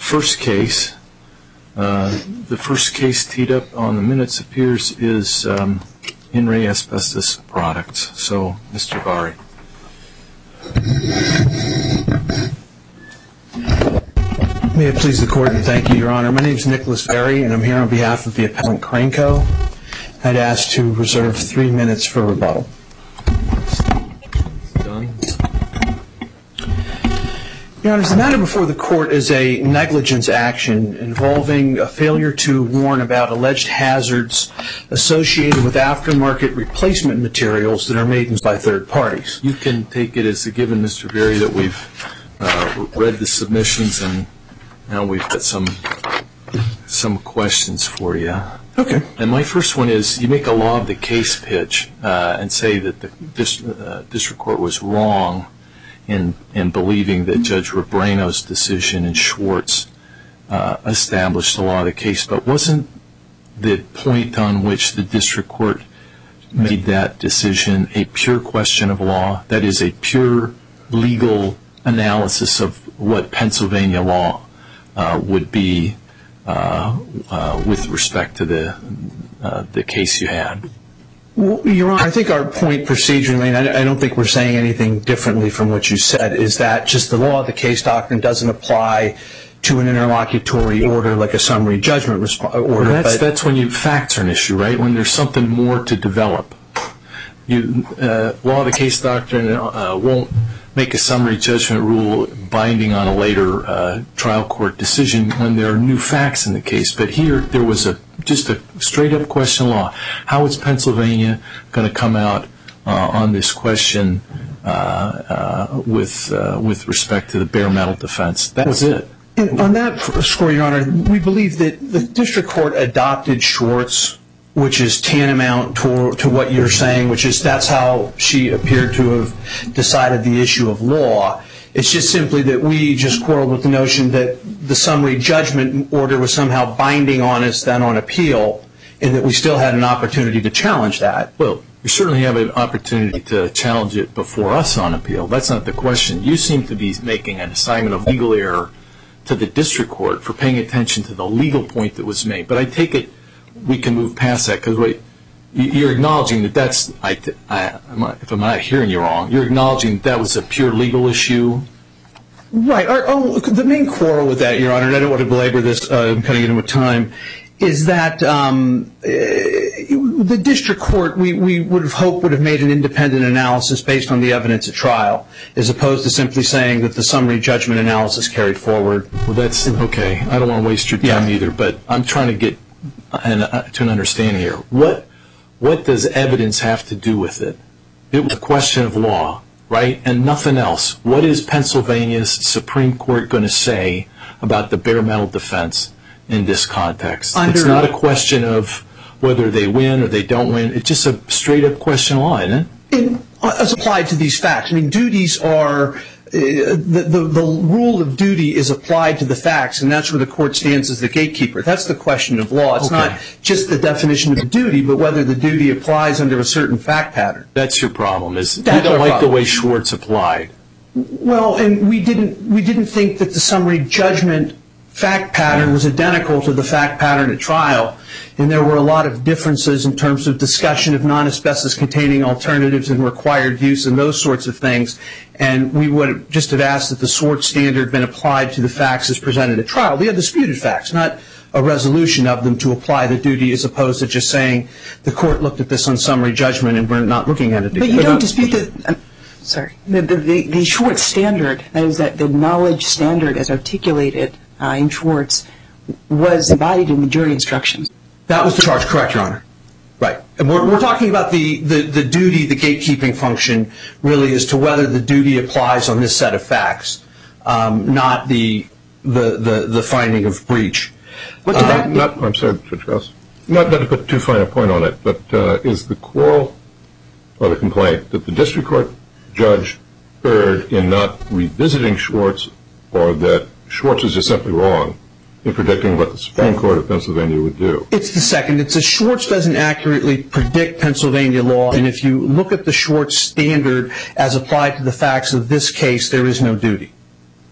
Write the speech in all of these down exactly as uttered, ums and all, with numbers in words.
first case. Uh, the first case teed up on the minutes appears is um, In Re Asbestos Products. So, Mister Bari. May it please the Court, and thank you, Your Honor. My name is Nicholas Berry, and I'm here on behalf of the appellant Cranco. I'd ask to reserve three minutes for rebuttal. Done. Your Honor, the matter before the Court is a negligence action involving a failure to warn about alleged hazards associated with aftermarket replacement materials that are made by third parties. You can take it as a given, Mister Berry, that we've uh, read the submissions and now we've got some some questions for you. Okay. And my first one is, you make a law of the case pitch uh, and say that the dis- uh, district court was wrong in in believing that Judge Rebrano's decision in Schwartz uh, established the law of the case. But wasn't the point on which the district court made that decision a pure question of law? That is, a pure legal analysis of what Pennsylvania law uh, would be uh, uh, with respect to the uh, the case you had? Well, Your Honor, I think our point procedurally, and I don't think we're saying anything differently from what you said, is that just the law of the case doctrine doesn't apply to an interlocutory order like a summary judgment resp- order. Well, that's, but that's when you facts are an issue, right? When there's something more to develop. You uh, law of the case doctrine uh, won't make a summary judgment rule binding on a later uh, trial court decision when there are new facts in the case. But here, there was a just a straight-up question of law. How is Pennsylvania going to come out uh, on this question uh, uh, with uh, with respect to the bare metal defense? That was it. And on that score, Your Honor, we believe that the district court adopted Schwartz, which is tantamount to, to what you're saying, which is that's how she appeared to have decided the issue of law. It's just simply that we just quarreled with the notion that the summary judgment order was somehow binding on us then on appeal, and that we still had an opportunity to challenge that. Well, you certainly have an opportunity to challenge it before us on appeal. That's not the question. You seem to be making an assignment of legal error to the district court for paying attention to the legal point that was made. But I take it we can move past that, because wait, you're acknowledging that that's, I, I, if I'm not hearing you wrong, you're acknowledging that that was a pure legal issue? Right. Our, oh, the main quarrel with that, Your Honor, and I don't want to belabor this, uh, I'm cutting into time, is that um, uh, the district court, we, we would have hoped, would have made an independent analysis based on the evidence at trial, as opposed to simply saying that the summary judgment analysis carried forward. Well, that's okay. I don't want to waste your time yeah. either, but I'm trying to get an, uh, to an understanding here. What what does evidence have to do with it? It was a question of law, right, and nothing else. What is Pennsylvania's Supreme Court going to say about the bare metal defense in this context? Under, it's not a question of whether they win or they don't win. It's just a straight-up question of law, isn't it? In, as applied to these facts. I mean, duties are, uh, the, the, the rule of duty is applied to the facts, and that's where the court stands as the gatekeeper. That's the question of law. It's okay. Not just the definition of the duty, but whether the duty applies under a certain fact pattern. That's your problem, is that's you don't like problem. the way Schwartz applied. Well, and we didn't, we didn't think that the summary judgment fact pattern was identical to the fact pattern at trial, and there were a lot of differences in terms of discussion of non-asbestos containing alternatives and required use and those sorts of things, and we would just have asked that the Schwartz standard been applied to the facts as presented at trial. The undisputed facts, not a resolution of them to apply the duty, as opposed to just saying the court looked at this on summary judgment and we're not looking at it again. But you don't dispute the, uh, sorry, the, the, the Schwartz standard, that is that the knowledge standard as articulated Uh, in Schwartz was embodied in the jury instructions. That was the charge, correct, Your Honor. Right. And we're, we're talking about the, the, the duty, the gatekeeping function, really, as to whether the duty applies on this set of facts, um, not the, the, the, the finding of breach. What did that uh, not, I'm sorry, Judge Goss. Not, not to put too fine a point on it, but uh, is the quarrel or the complaint that the district court judge erred in not revisiting Schwartz, or that Schwartz is just simply wrong in predicting what the Supreme Court of Pennsylvania would do? It's the second. It's a Schwartz doesn't accurately predict Pennsylvania law, and if you look at the Schwartz standard as applied to the facts of this case, there is no duty.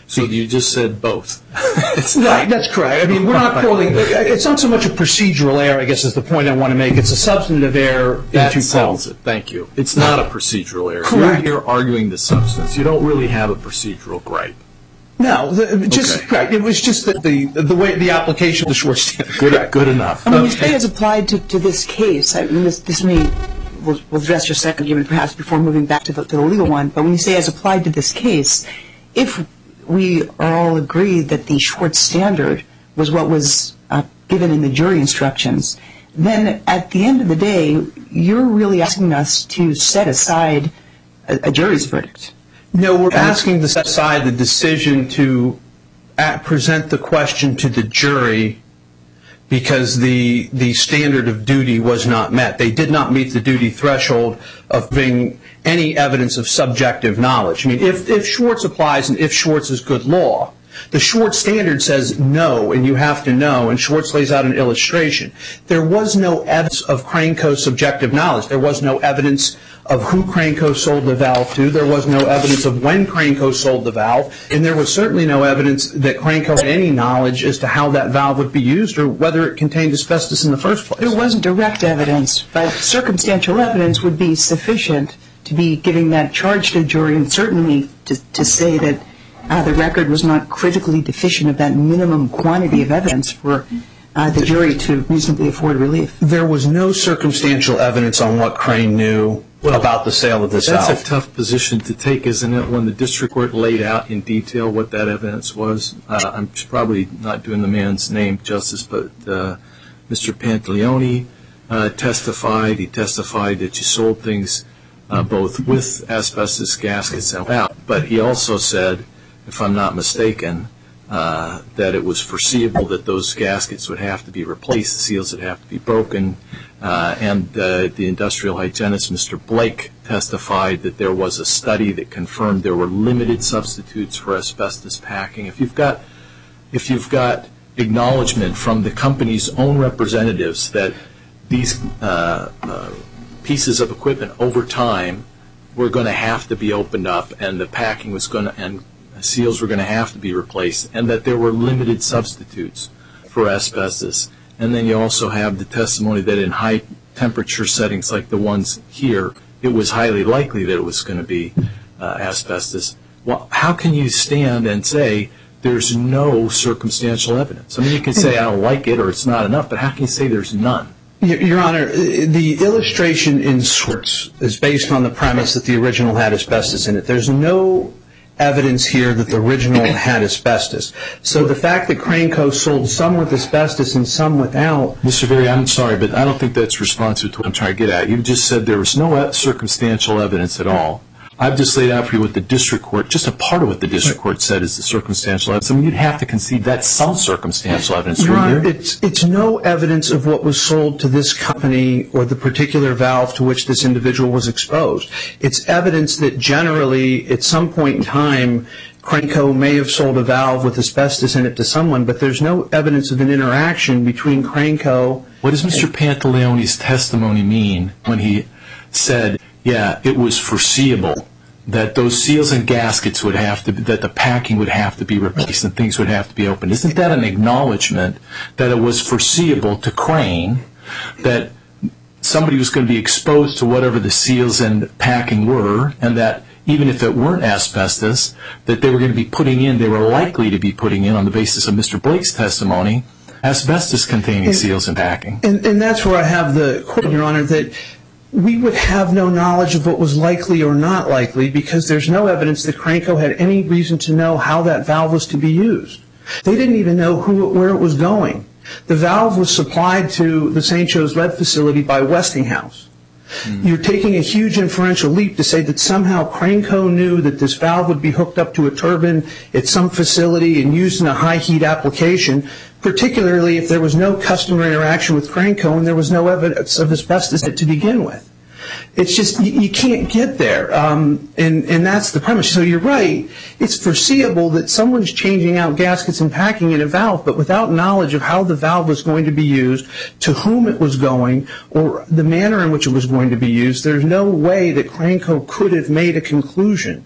So you just said both. Right, that's correct. I mean, we're not calling, it's not so much a procedural error, I guess is the point I want to make. It's a substantive error. That settles it. Thank you. It's not a procedural error. Correct. You're, you're arguing the substance. You don't really have a procedural gripe. No, the, just Okay. right. It was just that the the way the application of the short standard. Good, good enough. I mean, you say as applied to, to this case, I mean, this, this may, we'll, we'll address your second argument perhaps before moving back to the, to the legal one, but when you say as applied to this case, if we are all agreed that the Schwartz standard was what was uh, given in the jury instructions, then at the end of the day, you're really asking us to set aside a, a jury's verdict. No, we're asking to set aside the decision to at, present the question to the jury because the the standard of duty was not met. They did not meet the duty threshold of being any evidence of subjective knowledge. I mean, if, if Schwartz applies and if Schwartz is good law, the Schwartz standard says no, and you have to know, and Schwartz lays out an illustration. There was no evidence of Crane Co.'s subjective knowledge. There was no evidence of who Crane Co. sold the valve to. There was no evidence of when Crane Co. sold the valve, and there was certainly no evidence that Crane Co. had any knowledge as to how that valve would be used or whether it contained asbestos in the first place. There wasn't direct evidence, but circumstantial evidence would be sufficient to be giving that charge to the jury, and certainly to, to say that uh, the record was not critically deficient of that minimum quantity of evidence for uh, the jury to reasonably afford relief. There was no circumstantial evidence on what Crane knew well, about the sale of this that's valve. That's a tough position to take, isn't it, when the district court laid out in detail what that evidence was? Uh, I'm probably not doing the man's name justice, but uh, Mister Pantaleone uh, testified. He testified that you sold things uh, both with asbestos gaskets and without, but he also said, if I'm not mistaken, uh, that it was foreseeable that those gaskets would have to be replaced, the seals would have to be broken, uh, and uh, the industrial hygienist, Mister Blake, testified that there was a study that confirmed there were limited substitutes for asbestos packing. If you've got, if you've got acknowledgement from the company's own representatives that these uh, uh, pieces of equipment over time were going to have to be opened up, and the packing was going to, and seals were going to have to be replaced, and that there were limited substitutes for asbestos. And then you also have the testimony that in high temperature settings like the ones here, it was highly likely that it was going to be uh, asbestos. Well, how can you stand and say there's no circumstantial evidence? I mean, you can say I don't like it or it's not enough, but how can you say there's none? Your Honor, the illustration in Schwartz is based on the premise that the original had asbestos in it. There's no evidence here that the original had asbestos. So the fact that Crane Co. sold some with asbestos and some without... Mister Verri, I'm sorry, but I don't think that's responsive to what I'm trying to get at. You just said there was no circumstantial evidence at all. I've just laid out for you what the district court, just a part of what the district court said is the circumstantial evidence. I mean, you'd have to concede that's some circumstantial evidence. Your Honor, it's, it's no evidence of what was sold to this company or the particular valve to which this individual was exposed. It's evidence that generally, at some point in time, Crane Co. may have sold a valve with asbestos in it to someone, but there's no evidence of an interaction between Crane Co. What does Mister Pantaleone's testimony mean when he said, yeah, it was foreseeable that those seals and gaskets would have to, that the packing would have to be replaced and things would have to be opened? Isn't that an acknowledgement that it was foreseeable to Crane that somebody was going to be exposed to whatever the seals and packing were, and that even if it weren't asbestos, that they were going to be putting in, they were likely to be putting in, on the basis of Mister Blake's testimony, asbestos-containing seals and packing? And, and that's where I have the quote, Your Honor, that we would have no knowledge of what was likely or not likely because there's no evidence that Crane Co. had any reason to know how that valve was to be used. They didn't even know who, where it was going. The valve was supplied to the Saint Joe's lead facility by Westinghouse. Mm. You're taking a huge inferential leap to say that somehow Crane Co. knew that this valve would be hooked up to a turbine at some facility and used in a high heat application, particularly if there was no customer interaction with Crane Co. and there was no evidence of asbestos to begin with. It's just, you, you can't get there, um, and, and that's the premise. So you're right, it's foreseeable that someone's changing out gaskets and packing in a valve, but without knowledge of how the valve was going to be used, to whom it was going, or the manner in which it was going to be used, there's no way that Crane Co. could have made a conclusion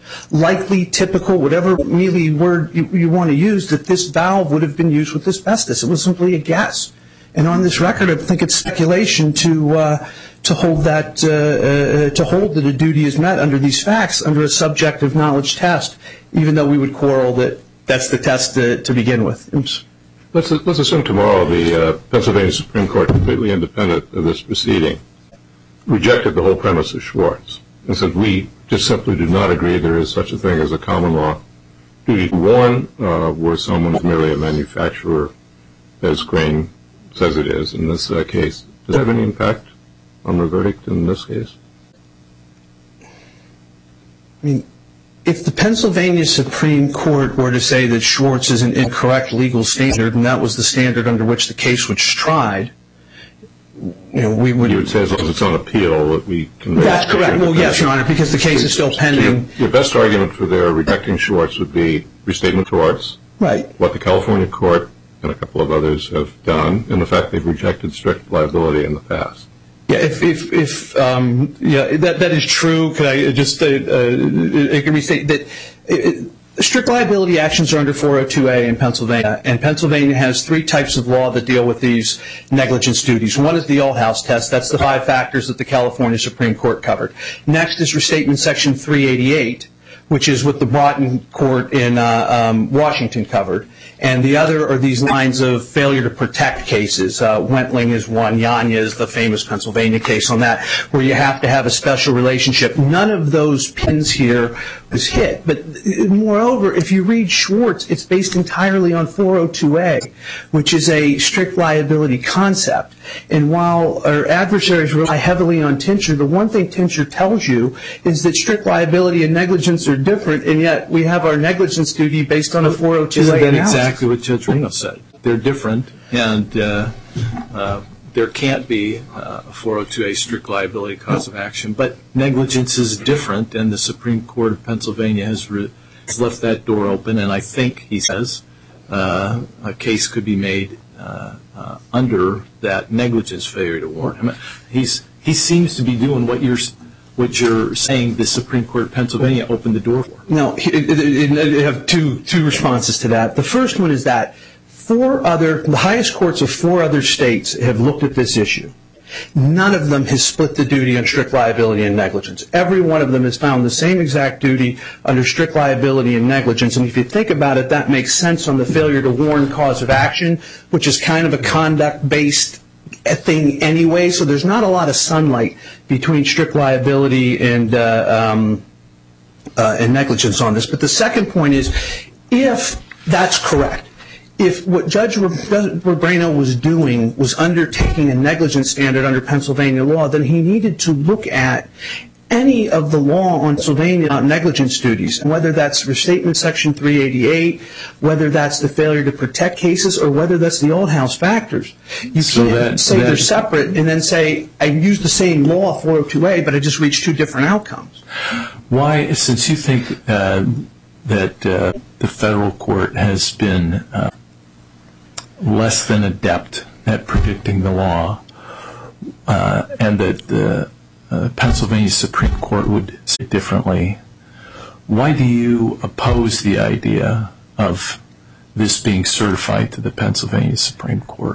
likely, typical, whatever mealy word you, you want to use, that this valve would have been used with asbestos. It was simply a guess. And on this record, I think it's speculation to uh, to hold that uh, uh, to hold that a duty is met under these facts under a subjective knowledge test, even though we would quarrel that that's the test to, to begin with. Oops. Let's let's assume tomorrow the uh, Pennsylvania Supreme Court, completely independent of this proceeding, rejected the whole premise of Schwartz and said we just simply do not agree there is such a thing as a common law duty to warn uh, where someone is merely a manufacturer, as Crane says it is in this uh, case. Does that have any impact on the verdict in this case? I mean, if the Pennsylvania Supreme Court were to say that Schwartz is an incorrect legal standard, and that was the standard under which the case was tried, you know, we would... You would say as long as it's on appeal that we can... That's correct. Well, yes, Your Honor, because the case is still pending. So your, your best argument for their rejecting Schwartz would be restatement of torts. Right. What the California court and a couple of others have done, and the fact they've rejected strict liability in the past. Yeah, if if, if um, yeah, that that is true. Could I just uh, uh, I can restate that it, strict liability actions are under four oh two A in Pennsylvania, and Pennsylvania has three types of law that deal with these negligence duties. One is the Old-House test. That's the five factors that the California Supreme Court covered. Next is restatement section three eighty-eight, which is what the Broughton Court in uh, um, Washington covered. And the other are these lines of failure to protect cases. Uh, Wentling is one. Yanya is the famous Pennsylvania case on that, where you have to have a special relationship. None of those pins here was hit. But moreover, if you read Schwartz, it's based entirely on four oh two A, which is a strict liability concept. And while our adversaries rely heavily on Tincher, the one thing Tincher tells you is that strict liability and negligence are different, and yet we have our negligence duty based on a four oh two A Isn't that analysis. exactly what Judge Reno said? They're different, and uh, uh, there can't be uh, a four oh two A strict liability cause of action, but negligence is different, and the Supreme Court of Pennsylvania has, re- has left that door open, and I think, he says, uh, a case could be made uh, uh, under that negligence failure to warn. I mean, he's, he seems to be doing what you're what you're saying the Supreme Court of Pennsylvania opened the door for. No, I have two two responses to that. The first one is that four other, the highest courts of four other states have looked at this issue. None of them has split the duty on strict liability and negligence. Every one of them has found the same exact duty under strict liability and negligence. And if you think about it, that makes sense on the failure to warn cause of action, which is kind of a conduct-based thing anyway. So there's not a lot of sunlight between strict liability and uh, um, uh, and negligence on this. But the second point is, if that's correct, if what Judge Rebrano was doing was undertaking a negligence standard under Pennsylvania law, then he needed to look at any of the law on Pennsylvania negligence duties, and whether that's restatement section three eighty-eight, whether that's the failure to protect cases, or whether that's the Old-House factors. You so can't that, say that, they're separate and then say, I used the same law, four oh two A, but I just reached two different outcomes. Why, since you think uh, that uh, the federal court has been uh, less than adept at predicting the law, uh, and that the uh, Pennsylvania Supreme Court would say differently, why do you oppose the idea of this being certified to the Pennsylvania Supreme Court?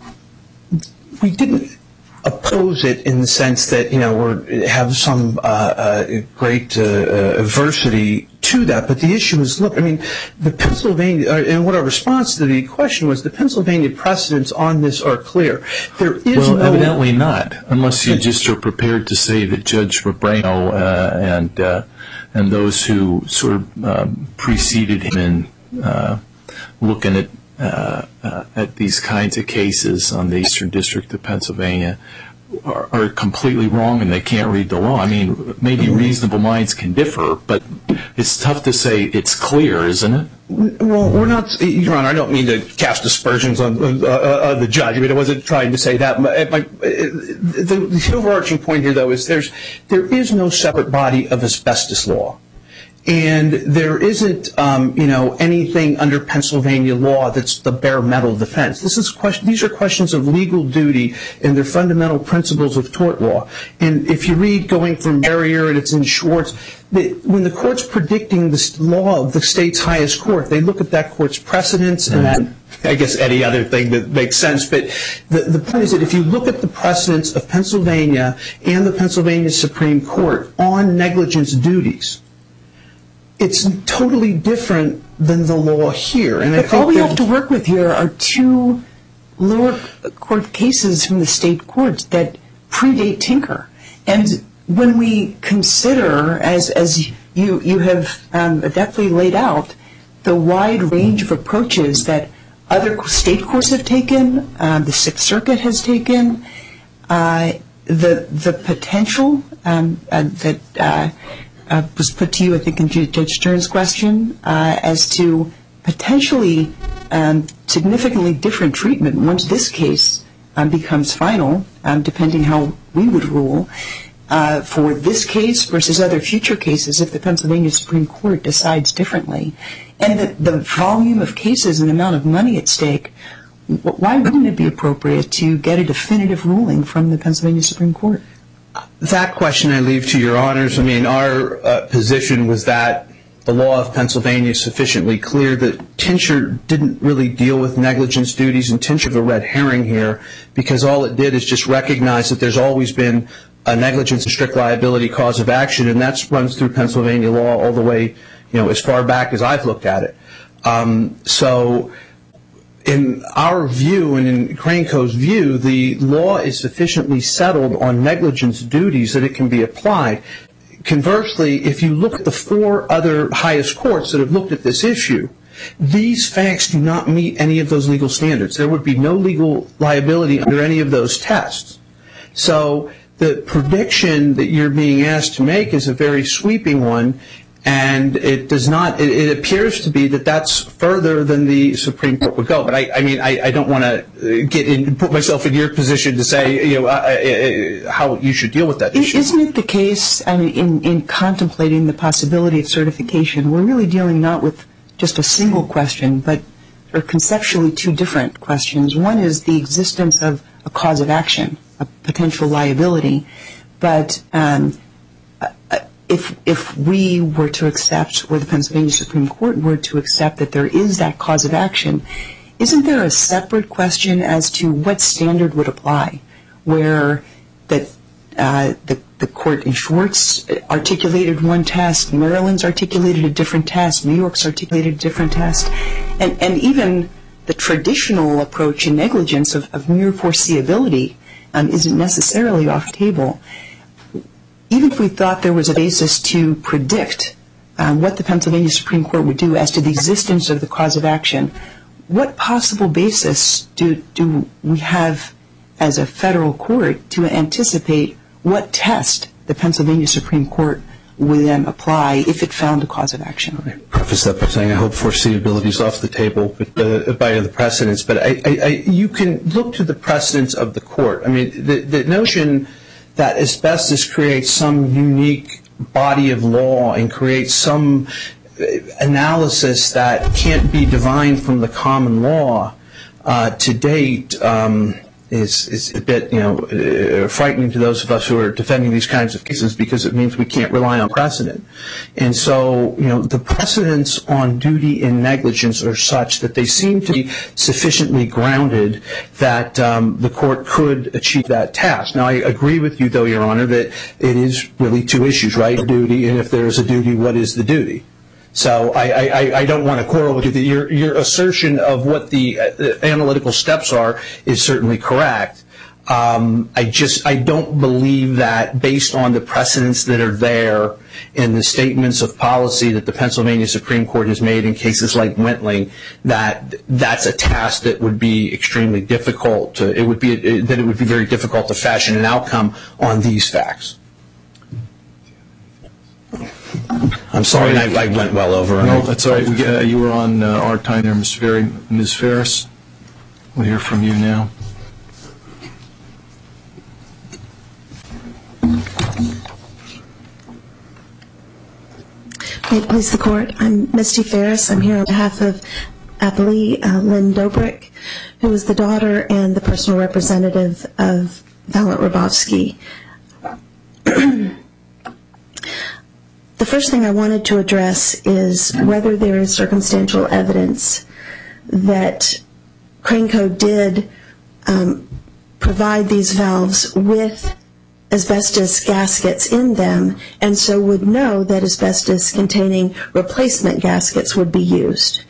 We didn't oppose it in the sense that, you know, we have some uh, uh, great uh, uh, adversity to that. But the issue is, look, I mean, the Pennsylvania, uh, and what our response to the question was, the Pennsylvania precedents on this are clear. There is well, no, evidently not, unless you just are prepared to say that Judge Rebrano uh, and uh, and those who sort of um, preceded him in uh, looking at Uh, uh, at these kinds of cases on the Eastern District of Pennsylvania are, are completely wrong and they can't read the law. I mean, maybe reasonable minds can differ, but it's tough to say it's clear, isn't it? Well, we're not, Your Honor, I don't mean to cast aspersions on uh, uh, the judge. I mean, I wasn't trying to say that. My, my, the, the overarching point here, though, is there's there is no separate body of asbestos law. And there isn't, um, you know, anything under Pennsylvania law that's the bare metal defense. This is question, these are questions of legal duty and their fundamental principles of tort law. And if you read going from Barrier and it's in Schwartz, the, when the court's predicting the law of the state's highest court, they look at that court's precedents and that, I guess, any other thing that makes sense. But the, the point is that if you look at the precedents of Pennsylvania and the Pennsylvania Supreme Court on negligence duties, it's totally different than the law here. And but I think all we have to work with here are two lower court cases from the state courts that predate Tinker. And when we consider, as as you you have um, adeptly laid out, the wide range of approaches that other state courts have taken, uh, the Sixth Circuit has taken, uh, the the potential um, uh, that uh, uh, was put to you, I think, in Judge Stern's question, uh, as to potentially um, significantly different treatment once this case um, becomes final, um, depending how we would rule, uh, for this case versus other future cases if the Pennsylvania Supreme Court decides differently. And the, the volume of cases and the amount of money at stake, why wouldn't it be appropriate to get a definitive ruling from the Pennsylvania Supreme Court? That question I leave to your honors. I mean, our uh, position was that the law of Pennsylvania is sufficiently clear that Tincher didn't really deal with negligence duties, and Tincher's a red herring here because all it did is just recognize that there's always been a negligence and strict liability cause of action, and that runs through Pennsylvania law all the way, you know, as far back as I've looked at it. Um, so in our view and in Crane Co's view, the law is sufficiently settled on negligence duties that it can be applied. Conversely, if you look at the four other highest courts that have looked at this issue, these facts do not meet any of those legal standards. There would be no legal liability under any of those tests. So the prediction that you're being asked to make is a very sweeping one, and it does not. It, it appears to be that that's further than the Supreme Court would go. But I, I mean, I, I don't want to get in, put myself in your position to say, you know, uh, uh, how you should deal with that issue. Isn't it the case? I mean, in in contemplating the possibility of certification, we're really dealing not with just a single question, but or conceptually two different questions. One is the existence of a cause of action, a potential liability, but um, if if we were to accept, or the Pennsylvania Supreme Court were to accept that there is that cause of action, isn't there a separate question as to what standard would apply, where that uh, the the court in Schwartz articulated one test, Maryland's articulated a different test, New York's articulated a different test, and and even the traditional approach in negligence of, of mere foreseeability um, isn't necessarily off the table. Even if we thought there was a basis to predict um, what the Pennsylvania Supreme Court would do as to the existence of the cause of action, what possible basis do, do we have as a federal court to anticipate what test the Pennsylvania Supreme Court would then apply if it found a cause of action? I preface that by saying I hope foreseeability is off the table but, uh, by the precedents, but I, I, I, you can look to the precedents of the court. I mean, the, the notion that asbestos creates some unique body of law and creates some analysis that can't be divined from the common law uh, to date um, is, is a bit, you know, uh, frightening to those of us who are defending these kinds of cases, because it means we can't rely on precedent. And so, you know, the precedents on duty and negligence are such that they seem to be sufficiently grounded that um, the court could achieve that task. Now, I agree with you, though, Your Honor, that it is really two issues, right? Duty, and if there is a duty, what is the duty? So I, I, I don't want to quarrel with you. That your, your assertion of what the uh, analytical steps are is certainly correct. Um, I just I don't believe that, based on the precedents that are there in the statements of policy that the Pennsylvania Supreme Court has made in cases like Wentling, that that's a task that would be extremely difficult. To, it would be that it would be very difficult to fashion an outcome on these facts. I'm sorry, I, I went well over. No, that's all right. We, uh, you were on uh, our time there, Miz Ferry. Miz Ferris, we'll hear from you now. May it please the Court. I'm Misty Ferris. I'm here on behalf of Appellee uh, Lynn Dobrik, who is the daughter and the personal representative of Valant Rabovsky. The first thing I wanted to address is whether there is circumstantial evidence that Crane Co. did um, provide these valves with asbestos gaskets in them, and so would know that asbestos-containing replacement gaskets would be used.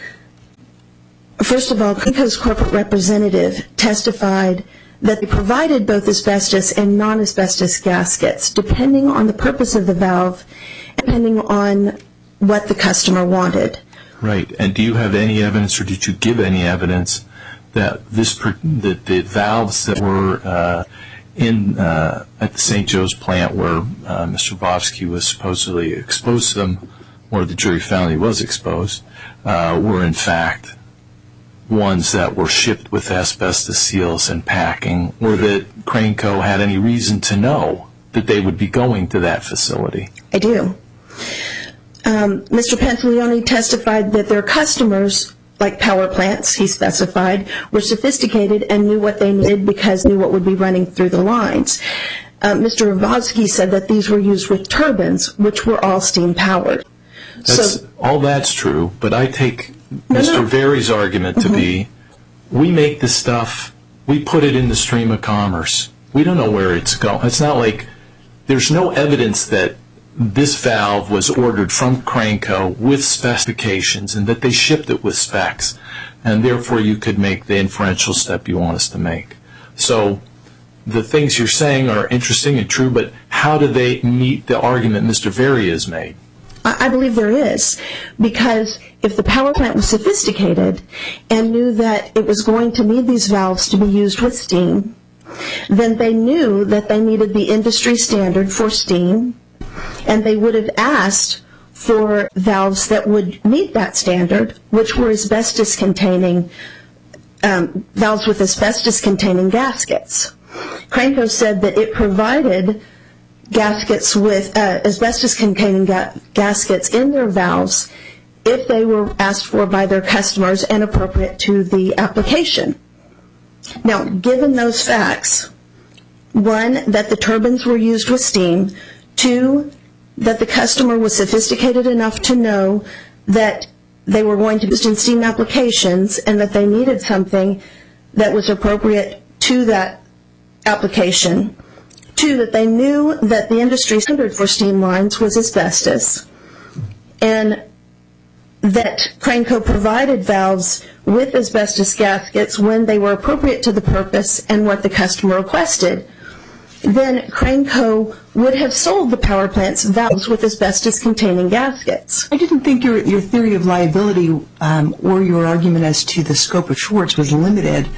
First of all, Crane Co.'s corporate representative testified that they provided both asbestos and non-asbestos gaskets, depending on the purpose of the valve, depending on what the customer wanted. Right. And do you have any evidence, or did you give any evidence, that this that the valves that were uh, in uh, at the Saint Joe's plant where uh, Mister Rabovsky was supposedly exposed to them, or the jury found he was exposed, uh, were in fact ones that were shipped with asbestos seals and packing, or that Crane Co. had any reason to know that they would be going to that facility? I do. Um, Mister Pantaleone testified that their customers, like power plants, he specified, were sophisticated and knew what they needed because they knew what would be running through the lines. Uh, Mister Rabovsky said that these were used with turbines, which were all steam-powered. That's, so, all that's true, but I take no, Mister No. Verri's argument to mm-hmm. be, we make the stuff, we put it in the stream of commerce. We don't know where it's going. It's not like there's no evidence that this valve was ordered from Crane Co. with specifications and that they shipped it with specs, and therefore you could make the inferential step you want us to make. So the things you're saying are interesting and true, but how do they meet the argument Mister Verri has made? I believe there is, because if the power plant was sophisticated and knew that it was going to need these valves to be used with steam, then they knew that they needed the industry standard for steam, and they would have asked for valves that would meet that standard, which were asbestos-containing, um, valves with asbestos-containing gaskets. Crane Co. said that it provided gaskets with uh, asbestos-containing ga- gaskets in their valves if they were asked for by their customers and appropriate to the application. Now, given those facts, one, that the turbines were used with steam, two, that the customer was sophisticated enough to know that they were going to be used in steam applications and that they needed something that was appropriate to that application, two, that they knew that the industry standard for steam lines was asbestos, and that Crane Co. provided valves with asbestos gaskets when they were appropriate to the purpose and what the customer requested, then Crane Co. would have sold the power plant's valves with asbestos-containing gaskets. I didn't think your, your theory of liability um, or your argument as to the scope of Schwartz was limited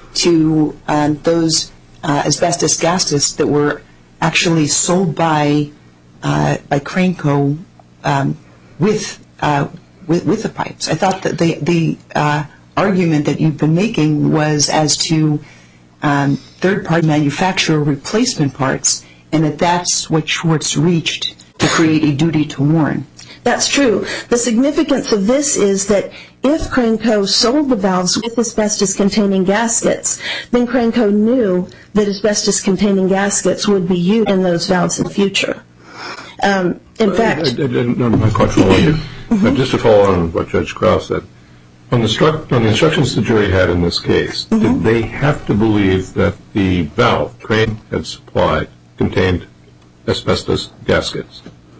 to um, those uh, asbestos gaskets that were actually sold by uh, by Crane Co. Um, with uh, With, with the pipes. I thought that the, the uh, argument that you've been making was as to um, third-party manufacturer replacement parts, and that that's what Schwartz reached to create a duty to warn. That's true. The significance of this is that if Crane Co. sold the valves with asbestos-containing gaskets, then Crane Co. knew that asbestos-containing gaskets would be used in those valves in the future. Um, in fact... I, I, I, no, I'm quite following you. Mm-hmm. Just to follow on what Judge Krause said, on the, stru- on the instructions the jury had in this case, mm-hmm. did they have to believe that the valve Crane had supplied contained asbestos gaskets?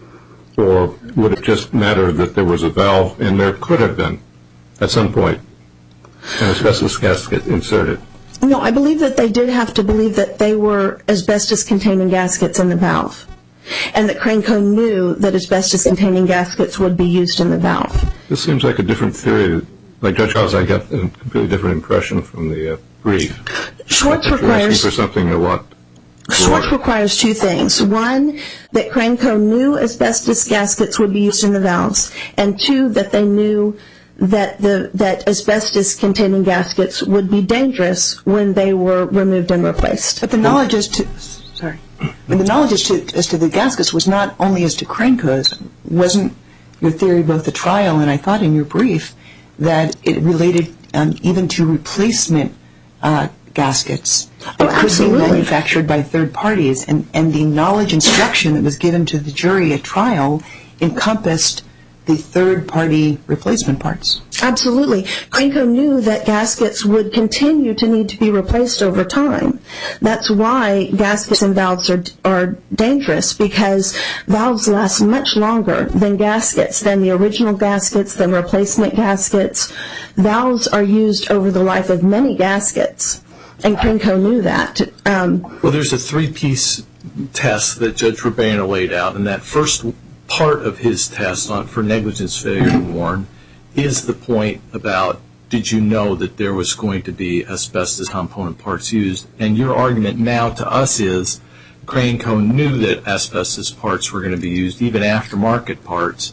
Or would it just matter that there was a valve and there could have been, at some point, an asbestos gasket inserted? No, I believe that they did have to believe that they were asbestos-containing gaskets in the valve, and that Crane Co. knew that asbestos-containing gaskets would be used in the valve. This seems like a different theory. Like Judge Krause, I got a completely different impression from the uh, brief. Schwartz You're requires... asking for something a lot Schwartz requires two things. One, that Crane Co. knew asbestos gaskets would be used in the valves, and two, that they knew that the that asbestos-containing gaskets would be dangerous when they were removed and replaced. But the knowledge as to sorry, but the knowledge as to as to the gaskets was not only as to Crane Co.'s. Wasn't your theory both at trial and I thought in your brief that it related um, even to replacement uh, gaskets that Oh, could be absolutely. manufactured by third parties, and, and the knowledge instruction that was given to the jury at trial encompassed the third-party replacement parts. Absolutely. Cranco knew that gaskets would continue to need to be replaced over time. That's why gaskets and valves are, are dangerous, because valves last much longer than gaskets, than the original gaskets, than replacement gaskets. Valves are used over the life of many gaskets, and Cranco knew that. Um, Well, there's a three-piece test that Judge Rubino laid out, and that first part of his test on for negligence failure to warn is the point about, did you know that there was going to be asbestos component parts used? And your argument now to us is Cranco knew that asbestos parts were going to be used, even aftermarket parts,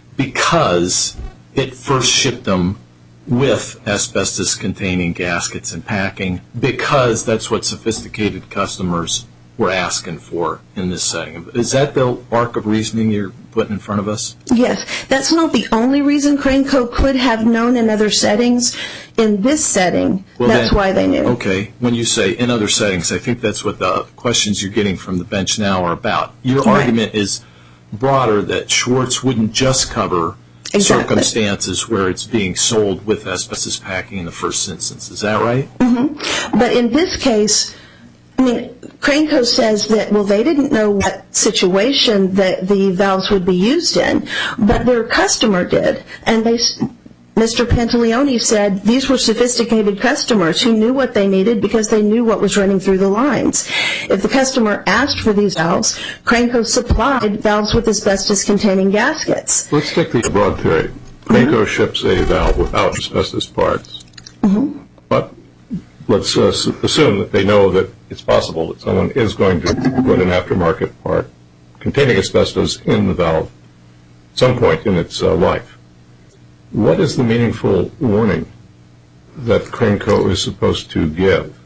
because it first shipped them with asbestos-containing gaskets and packing, because that's what sophisticated customers were asking for in this setting. Is that the arc of reasoning you're putting in front of us? Yes, that's not the only reason Cranco could have known in other settings. In this setting, Well, that's then- why they knew. Okay, when you say in other settings, I think that's what the questions you're getting from the bench now are about. Your Right. argument is broader, that Schwartz wouldn't just cover Exactly. circumstances where it's being sold with asbestos packing in the first instance. Is that right? But in this case, I mean, Cranco says that, well, they didn't know what situation that the valves would be used in, but their customer did. And they, Mister Pantaleone said these were sophisticated customers who knew what they needed because they knew what was running through the lines. If the customer asked for these valves, Cranco supplied valves with asbestos-containing gaskets. Let's take the broad theory. Cranco mm-hmm. ships a valve without asbestos parts. Mm-hmm. But let's uh, assume that they know that it's possible that someone is going to put an aftermarket part containing asbestos in the valve at some point in its uh, life. What is the meaningful warning that Cranco is supposed to give?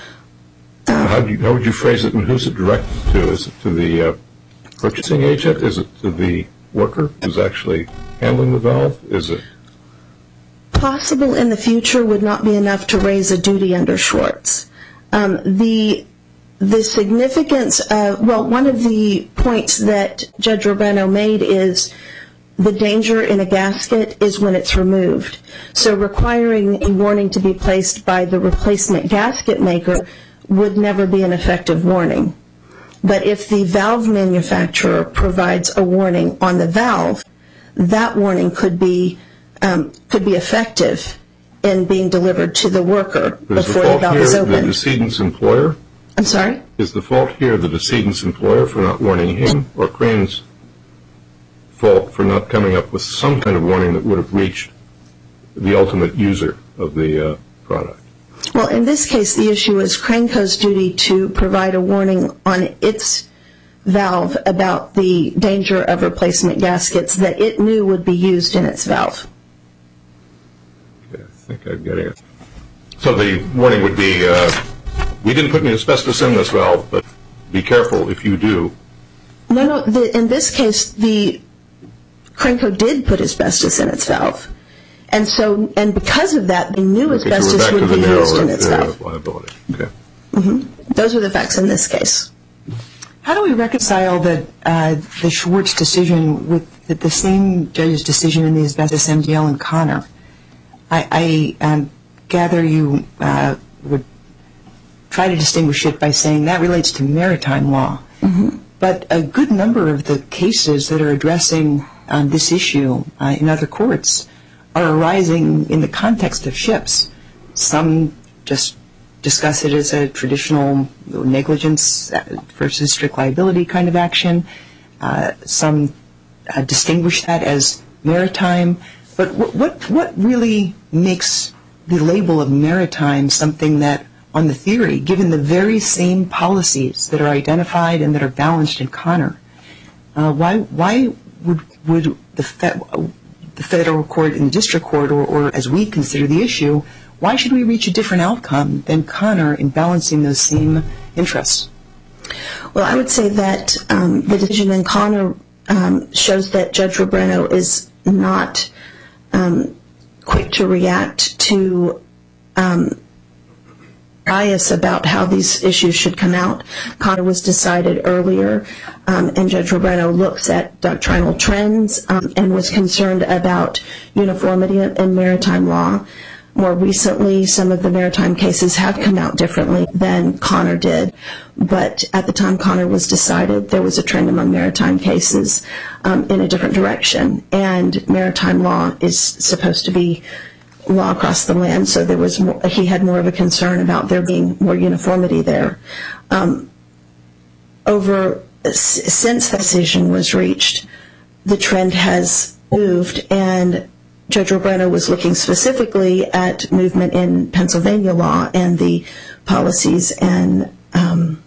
Uh, how, do you, how would you phrase it, and who's it directed to? Is it to the uh, purchasing agent? Is it to the worker who's actually handling the valve? Is it Possible in the future would not be enough to raise a duty under Schwartz. Um, the the significance of, well, one of the points that Judge Rubino made is the danger in a gasket is when it's removed. So requiring a warning to be placed by the replacement gasket maker would never be an effective warning. But if the valve manufacturer provides a warning on the valve, that warning could be Um, could be effective in being delivered to the worker before the valve is opened. Is the fault here the decedent's employer? I'm sorry? Is the fault here the decedent's employer for not warning him, or Crane's fault for not coming up with some kind of warning that would have reached the ultimate user of the uh, product? Well, in this case, the issue is Cranco's duty to provide a warning on its valve about the danger of replacement gaskets that it knew would be used in its valve. Okay, I think I'm getting it. So the warning would be, uh, we didn't put any asbestos in this valve, but be careful if you do. No, no. The, in this case, the Cranco did put asbestos in its valve. And so, and because of that, they knew Okay, asbestos so we're back would to be the used in narrower its area valve. of liability. Okay. Mm-hmm. Those are the facts in this case. How do we reconcile the, uh, the Schwartz decision with the, the same judge's decision in the asbestos M D L and Connor? I, I um, gather you uh, would try to distinguish it by saying that relates to maritime law. Mm-hmm. But a good number of the cases that are addressing um, this issue uh, in other courts are arising in the context of ships. Some just discuss it as a traditional negligence versus strict liability kind of action. Uh, some uh, distinguish that as maritime. But what, what what really makes the label of maritime something that, on the theory, given the very same policies that are identified and that are balanced in Connor, uh, why why would would the fe- the federal court and the district court, or, or as we consider the issue, why should we reach a different outcome than Connor in balancing those same interests? Well, I would say that um, the decision in Connor um, shows that Judge Rubino is not um, quick to react to um, bias about how these issues should come out. Connor was decided earlier, um, and Judge Robreno looks at doctrinal trends um, and was concerned about uniformity in maritime law. More recently, some of the maritime cases have come out differently than Connor did, but at the time Connor was decided, there was a trend among maritime cases um, in a different direction, and maritime law is supposed to be law across the land, so there was more, he had more of a concern about there being more uniformity there. Um, over since the decision was reached, the trend has moved, and Judge Robreno was looking specifically at movement in Pennsylvania law and the policies and um,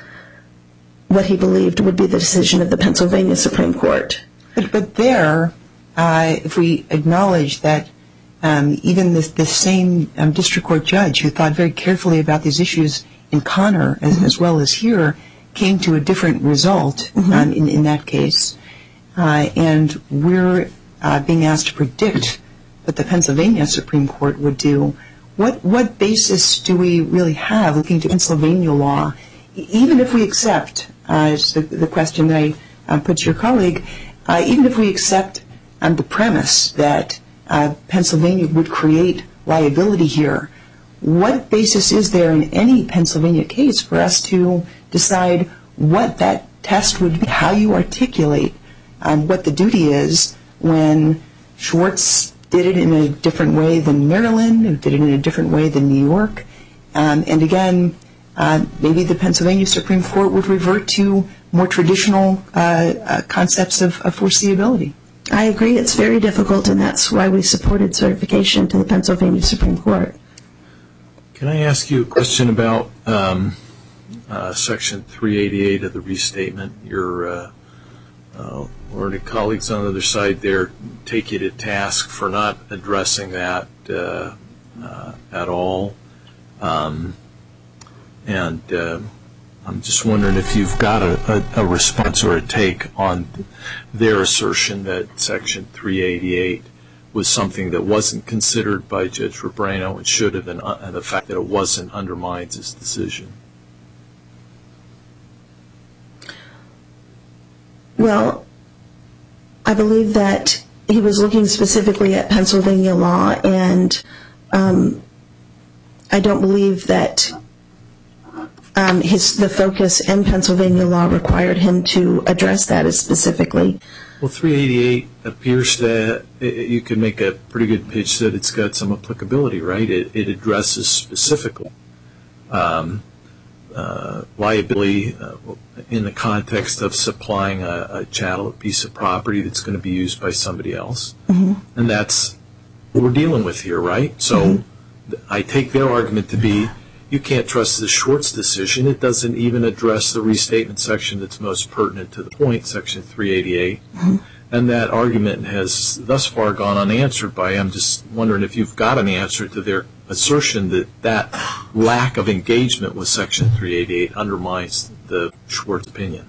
what he believed would be the decision of the Pennsylvania Supreme Court. But, but there, uh, if we acknowledge that um, even this, this same um, district court judge who thought very carefully about these issues in Connor as, mm-hmm. as well as here came to a different result mm-hmm. um, in, in that case, uh, and we're Uh, being asked to predict what the Pennsylvania Supreme Court would do, what what basis do we really have looking to Pennsylvania law, e- even if we accept, uh, it's the, the question that I uh, put to your colleague, uh, even if we accept um, the premise that uh, Pennsylvania would create liability here, what basis is there in any Pennsylvania case for us to decide what that test would be, how you articulate um, what the duty is when Schwartz did it in a different way than Maryland, who did it in a different way than New York. Um, and again, uh, maybe the Pennsylvania Supreme Court would revert to more traditional uh, uh, concepts of, of foreseeability. I agree. It's very difficult, and that's why we supported certification to the Pennsylvania Supreme Court. Can I ask you a question about um, uh, Section three eighty-eight of the restatement? Your uh, uh, learned colleagues on the other side there take you to task for not addressing that uh, uh, at all. Um, and uh, I'm just wondering if you've got a, a, a response or a take on their assertion that Section three eighty-eight was something that wasn't considered by Judge Robreno and should have been, and the fact that it wasn't undermines his decision. Well, I believe that he was looking specifically at Pennsylvania law, and um, I don't believe that um, his the focus in Pennsylvania law required him to address that as specifically. Well, three eighty-eight appears that it, you can make a pretty good pitch that it's got some applicability, right? It, it addresses specifically um, uh, liability uh, in the context of supplying a, a chattel, a piece of property that's going to be used by somebody else. Mm-hmm. And that's what we're dealing with here, right? So mm-hmm. I take their argument to be you can't trust the Schwartz decision. It doesn't even address the restatement section that's most pertinent to the point, Section three eighty-eight. Mm-hmm. And that argument has thus far gone unanswered by, I'm just wondering if you've got an answer to their assertion that that lack of engagement with Section three eighty-eight undermines the Schwartz opinion.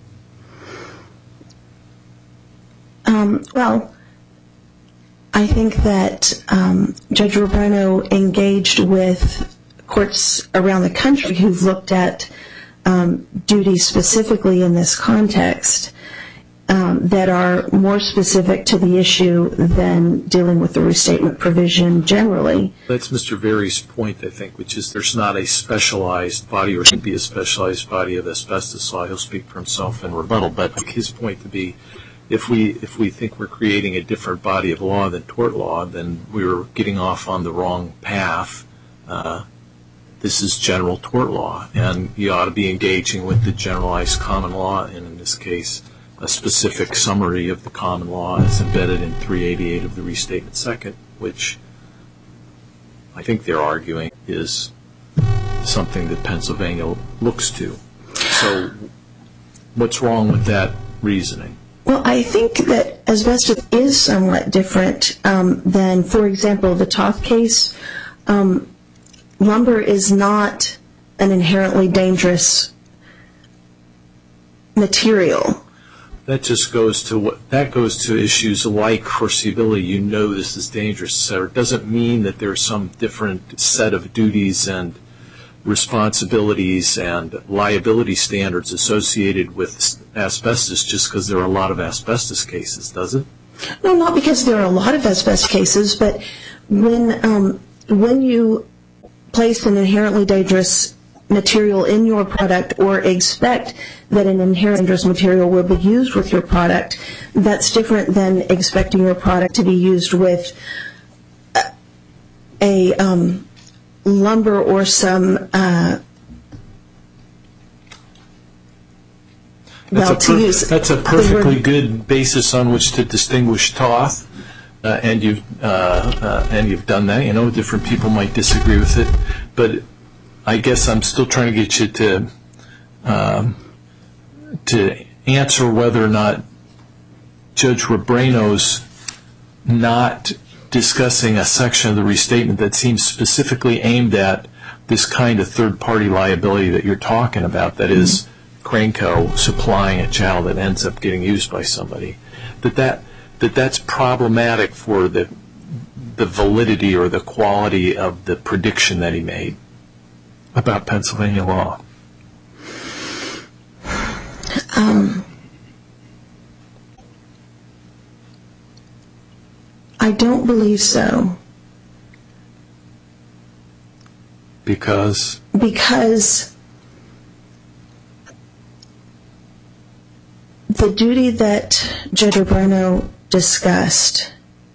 Um, well, I think that um, Judge Robreno engaged with courts around the country who've looked at um, duties specifically in this context um, that are more specific to the issue than dealing with the restatement provision generally. That's Mister Verey's point, I think, which is there's not a specialized body or should be a specialized body of asbestos law. He'll speak for himself in rebuttal, but his point to be if we if we think we're creating a different body of law than tort law, then we're getting off on the wrong path. Uh, This is general tort law, and you ought to be engaging with the generalized common law, and in this case, a specific summary of the common law is embedded in three eighty-eight of the Restatement Second, which I think they're arguing is something that Pennsylvania looks to. So what's wrong with that reasoning? Well, I think that asbestos is somewhat different um, than, for example, the Toth case. Um, Lumber is not an inherently dangerous material. that just goes to what that goes to issues like foreseeability. You know this is dangerous, so it doesn't mean that there's some different set of duties and responsibilities and liability standards associated with asbestos just because there are a lot of asbestos cases, does it? No, not because there are a lot of asbestos cases, but when um, when you place an inherently dangerous material in your product or expect that an inherently dangerous material will be used with your product, that's different than expecting your product to be used with a, a um, lumber or some uh, That's, well, a, per- to use that's a perfectly good basis on which to distinguish Toth, uh, and you've uh, uh, and you've done that. You know, different people might disagree with it, but I guess I'm still trying to get you to um, to answer whether or not Judge Rebrano's not discussing a section of the restatement that seems specifically aimed at this kind of third-party liability that you're talking about, that is Craneco supplying a chattel that ends up getting used by somebody, that, that, that that's problematic for the, the validity or the quality of the prediction that he made about Pennsylvania law. Um, I don't believe so. Because? Because the duty that Judge Rebrano discussed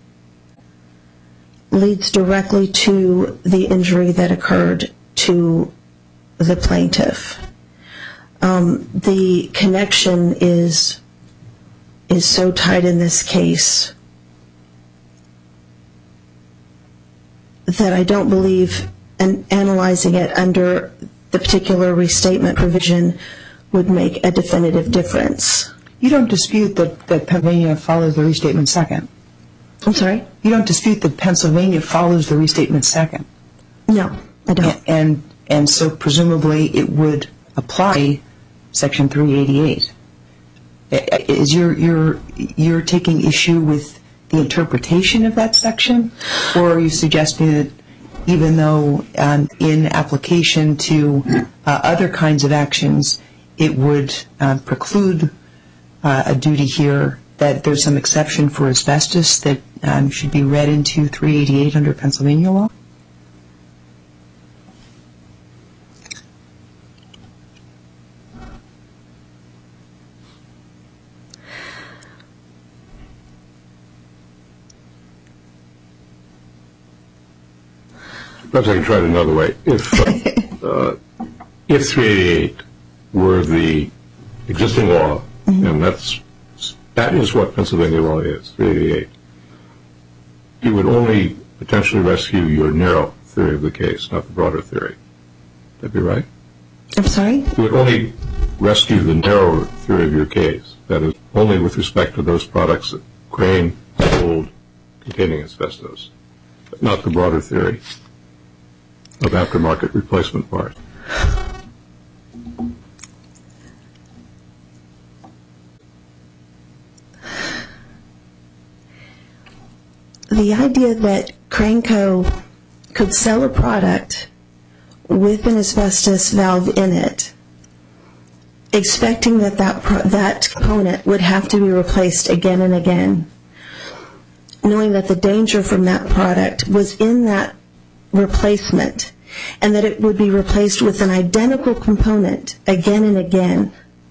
leads directly to the injury that occurred to the plaintiff. Um, the connection is is so tight in this case that I don't believe an, analyzing it under the particular restatement provision would make a definitive difference. You don't dispute that, that Pennsylvania follows the restatement second? I'm sorry? You don't dispute that Pennsylvania follows the restatement second? No, I don't. And, and so presumably it would apply Section three eighty-eight. Is you're, you're, you're taking issue with the interpretation of that section, or are you suggesting that even though um, in application to uh, other kinds of actions it would uh, preclude uh, a duty here, that there's some exception for asbestos that um, should be read into three eighty-eight under Pennsylvania law? Perhaps I can try it another way. If uh, uh, if three eighty-eight were the existing law, mm-hmm. and that's that is what Pennsylvania law is, three eighty-eight, it would only potentially rescue your narrow theory of the case, not the broader theory. Would that be right? I'm sorry? It would only rescue the narrower theory of your case, that is, only with respect to those products that Crane sold containing asbestos, but not the broader theory of aftermarket replacement parts. The idea that Craneco could sell a product with an asbestos valve in it, expecting that that, pro- that component would have to be replaced again and again, knowing that the danger from that product was in that replacement, and that it would be replaced with an identical component again and again,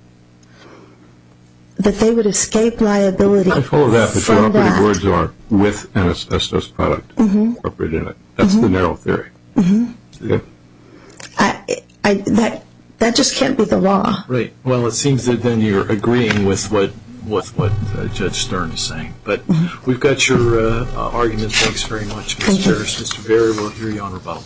that they would escape liability. I follow that, but your operative that. words are with an asbestos product Mm-hmm. incorporated in it. That's Mm-hmm. the narrow theory. Mm-hmm. Okay. I, I, that, that just can't be the law. Right. Well, it seems that then you're agreeing with what with what uh, Judge Stern is saying. But mm-hmm. we've got your uh, uh, argument. Thanks very much, Miz Ferris. Mister Berry, we'll hear you on rebuttal.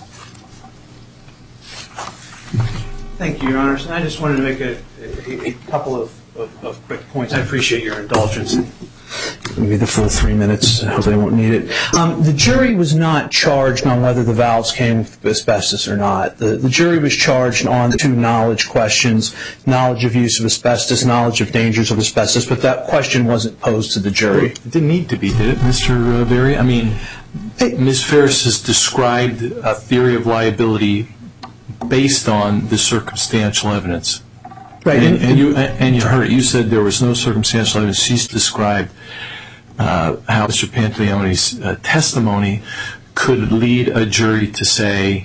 Thank you, Your Honors. And I just wanted to make a, a, a couple of, of, of quick points. I appreciate your indulgence in maybe the full three minutes. I hope they won't need it. Um, the jury was not charged on whether the valves came with asbestos or not. The, the jury was charged on two knowledge questions, knowledge of use of asbestos, knowledge of dangers of asbestos, but that question wasn't posed to the jury. It didn't need to be, did it, Mister Berry? I mean, Miz Ferris has described a theory of liability based on the circumstantial evidence. Right. And, and you and you heard it. You said there was no circumstantial evidence. She's described uh, how Mister Pantaleone's uh, testimony could lead a jury to say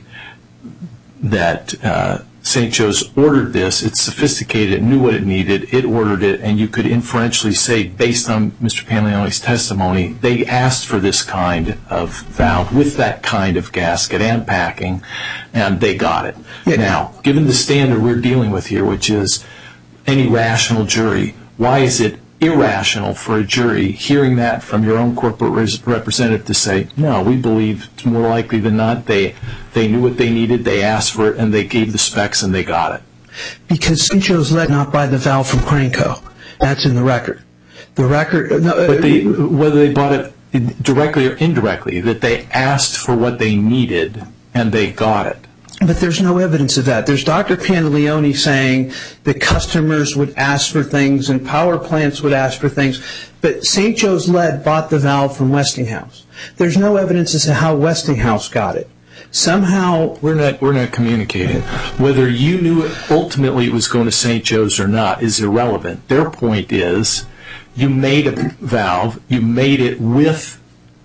that uh, Saint Joe's ordered this. It's sophisticated. It knew what it needed. It ordered it, and you could inferentially say, based on Mister Pantaleone's testimony, they asked for this kind of valve with that kind of gasket and packing, and they got it. Yeah. Now, given the standard we're dealing with here, which is any rational jury, why is it irrational for a jury hearing that from your own corporate representative to say, no, we believe it's more likely than not they they knew what they needed, they asked for it, and they gave the specs and they got it? Because Saint Joe's led not buy the valve from Cranco. That's in the record. The record. No, but they, whether they bought it directly or indirectly, that they asked for what they needed and they got it. But there's no evidence of that. There's Doctor Pantaleone saying that customers would ask for things and power plants would ask for things, but Saint Joe's lead bought the valve from Westinghouse. There's no evidence as to how Westinghouse got it. Somehow we're not we're not communicating. Whether you knew it, ultimately it was going to Saint Joe's or not is irrelevant. Their point is, you made a valve, you made it with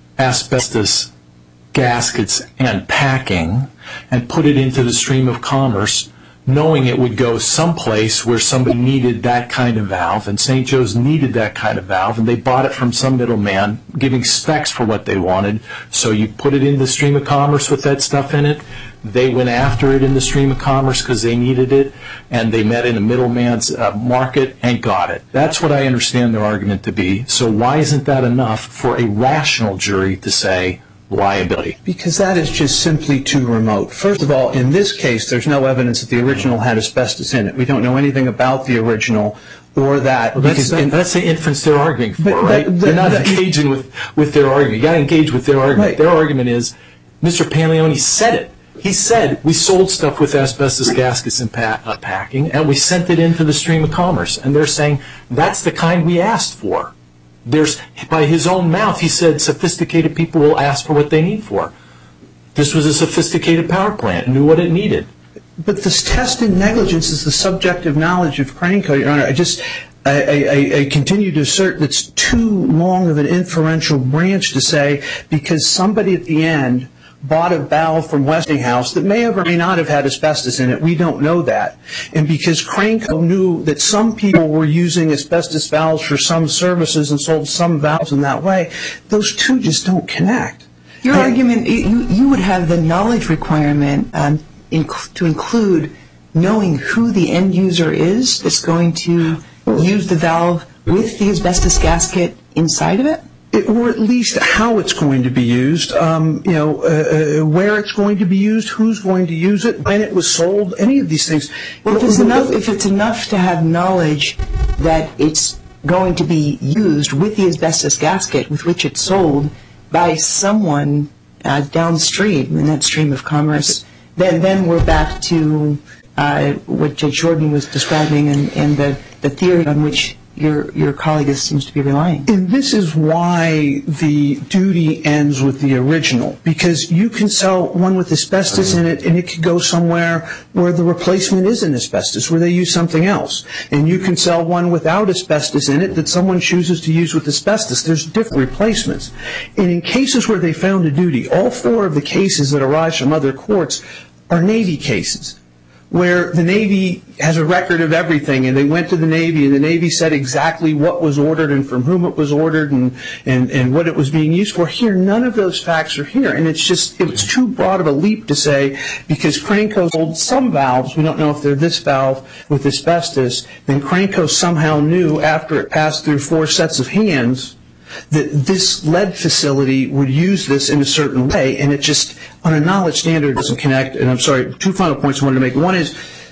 asbestos gaskets and packing, and put it into the stream of commerce, knowing it would go someplace where somebody needed that kind of valve, and Saint Joe's needed that kind of valve, and they bought it from some middleman, giving specs for what they wanted. So you put it in the stream of commerce with that stuff in it. They went after it in the stream of commerce because they needed it, and they met in a middleman's uh, market and got it. That's what I understand their argument to be. So why isn't that enough for a rational jury to say liability? Because that is just simply too remote. First of all, in this case, there's no evidence that the original had asbestos in it. We don't know anything about the original or that. Well, that's, that, in, that's the inference they're arguing for, but, right? But, They're not that, engaging with, with their argument. You got to engage with their argument. Right. Their argument is, Mister Pantaleone said it. He said, we sold stuff with asbestos gaskets and pa- uh, packing, and we sent it into the stream of commerce. And they're saying, that's the kind we asked for. There's, by his own mouth, he said sophisticated people will ask for what they need for. This was a sophisticated power plant. It knew what it needed. But this test in negligence is the subjective knowledge of Cranco, Your Honor. I just, I, I, I continue to assert that's too long of an inferential branch to say because somebody at the end bought a valve from Westinghouse that may have or may not have had asbestos in it. We don't know that. And because Cranco knew that some people were using asbestos valves for some services and sold some valves in that way, those two just don't connect. Your and, argument, you, you would have the knowledge requirement um, inc- to include knowing who the end user is that's going to use the valve with the asbestos gasket inside of it? It, or at least how it's going to be used, um, you know, uh, uh, where it's going to be used, who's going to use it, when it was sold, any of these things. Well, if it's enough, if it's enough to have knowledge that it's going to be used with the asbestos gasket with which it's sold by someone uh, downstream in that stream of commerce, then then we're back to uh, what Judge Jordan was describing and, and the, the theory on which your your colleague seems to be relying. And this is why the duty ends with the original, because you can sell one with asbestos in it and it could go somewhere where the replacement isn't asbestos, where they use something else. And you can sell one without asbestos in it that someone chooses to use with asbestos. There's different replacements. And in cases where they found a duty, all four of the cases that arise from other courts are Navy cases, where the Navy has a record of everything, and they went to the Navy, and the Navy said exactly what was ordered and from whom it was ordered and, and, and what it was being used for. Here, none of those facts are here, and it's just, it was too broad of a leap to say, because Cranco sold some valves, we don't know if they're this valve with asbestos, then Cranco somehow knew after it passed through four sets of hands that this lead facility would use this in a certain way, and it just, on a knowledge standard, doesn't connect. And I'm sorry, two final points I wanted to make. One is,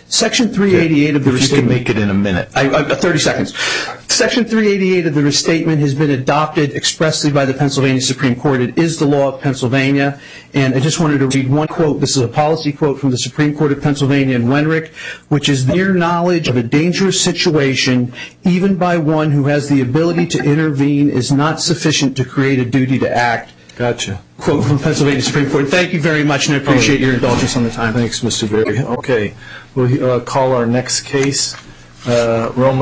Section three eighty-eight of the If you can restatement. make it in a minute. I, I, thirty seconds. Section three eighty-eight of the restatement has been adopted expressly by the Pennsylvania Supreme Court. It is the law of Pennsylvania. And I just wanted to read one quote. This is a policy quote from the Supreme Court of Pennsylvania in Wenrick, which is mere knowledge of a dangerous situation, even by one who has the ability to intervene, is not sufficient to create a duty to act. Gotcha. Quote from Pennsylvania Supreme Court. Thank you very much, and I appreciate your indulgence on the time. Thanks, Mister Berry. Okay, we'll uh, call our next case. Uh, Roman